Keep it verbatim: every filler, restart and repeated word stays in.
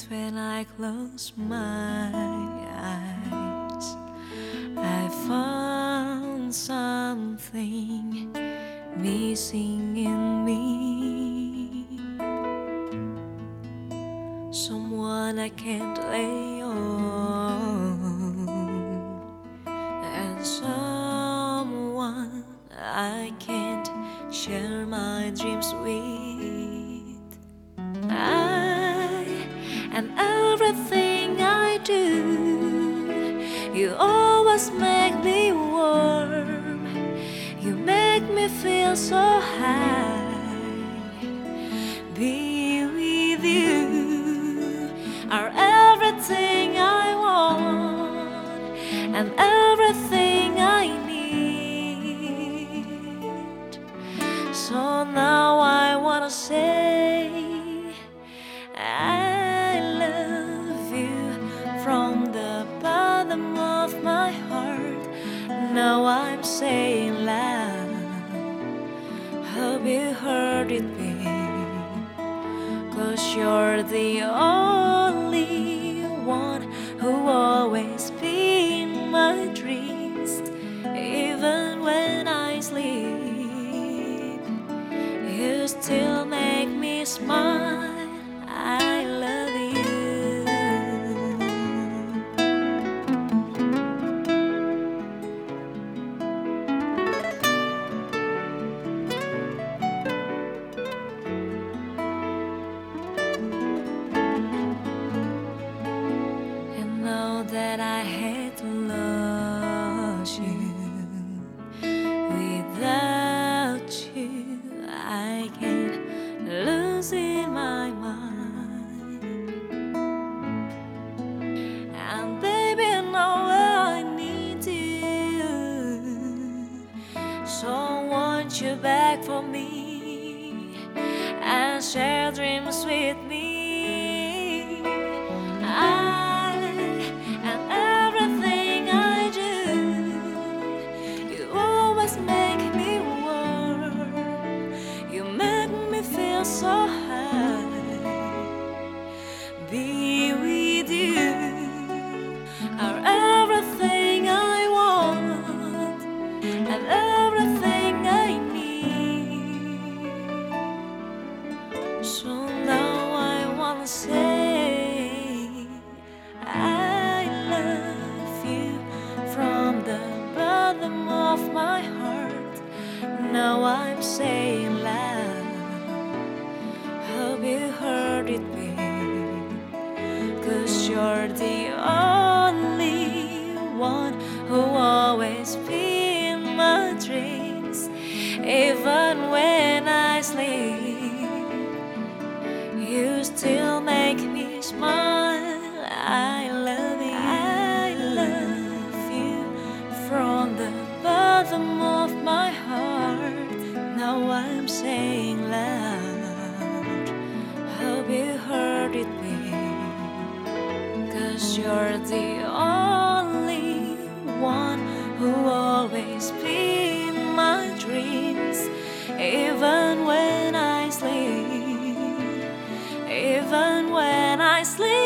when I close my eyes, I found something missing in me, someone I can't lay on, and someone I can't share my dreams with. I and everything I do, you always make me warm. You make me feel so high. Be with you are everything I want and everything I need. So now I wanna say I love you from the bottom of my heart. Now I'm saying loud, hope you heard it, babe, 'cause you're the only one who always be in my dreams. Even when I sleep, you still make me smile. I love you. And now that I had to lose you, without you I can't lose in my mind. And baby, now I need you, so won't you beg for me and share dreams with me? I and everything I do, you always make me warm. You make me feel so high. Be with you are everything I want and everything I need. So now I wanna say I love you from the bottom of my heart. Now I'm saying loud, hope you heard it, babe, 'cause you're the only one who always be in my dreams. Even when I sleep, you still make me smile. I love you. I love you from the bottom of my heart. Now I'm saying loud, hope you heard it, babe, 'cause you're the only one who always be in my dreams. Even when I sleep, even when I sleep.